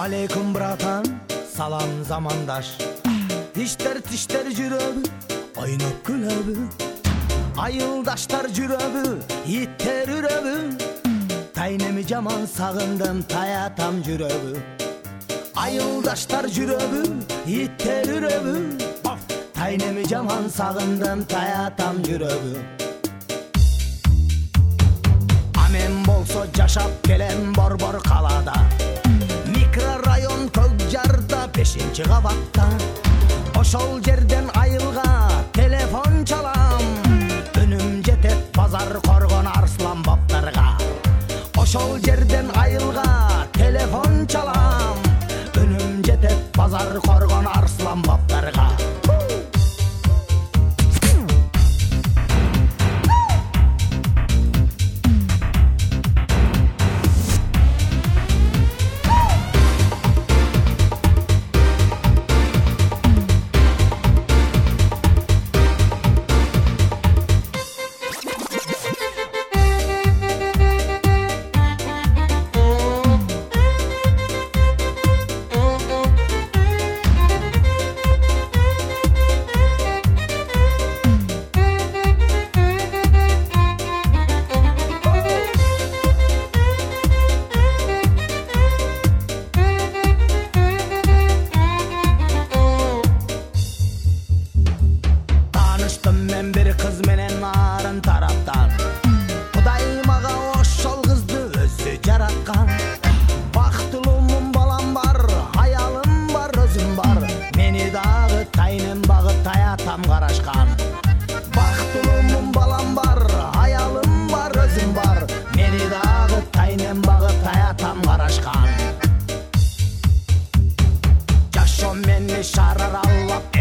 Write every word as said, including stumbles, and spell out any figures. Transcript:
алейкум, братан, салам замандаш. Иштер тиштер жүрөбү, ойноп күлөбү. Айылдаштар жүрөбү, иттер үрөбү. Тайнеми жаман сагындым, таятам жүрөбү. Айылдаштар жүрөбү, иттер үрөбү. Тайнеми жаман сагындым, таятам жүрөбү. Амен болсо жашап келем борбор калада. Микрорайон Көкжарда бешинчи кабатта. Ошол жерден айылга телефон чалам. Үнүм жетет базар коргон Арслан баптарга. Ошол жерден айылга телефон чалам. Үнүм жетет базар коргон Арслан баптарга. Men bir kız menen nарын taraptan. Kuday maga oşol kızdı özü jaratkan. Baktılımın balam var, hayalim var, özüm var. Meni dağı taynem bağı tayatam karışkan. Baktılımın balam var, hayalim var, özüm var. Meni dağı taynem bağı tayatam karışkan. Jaşo meni şarar allap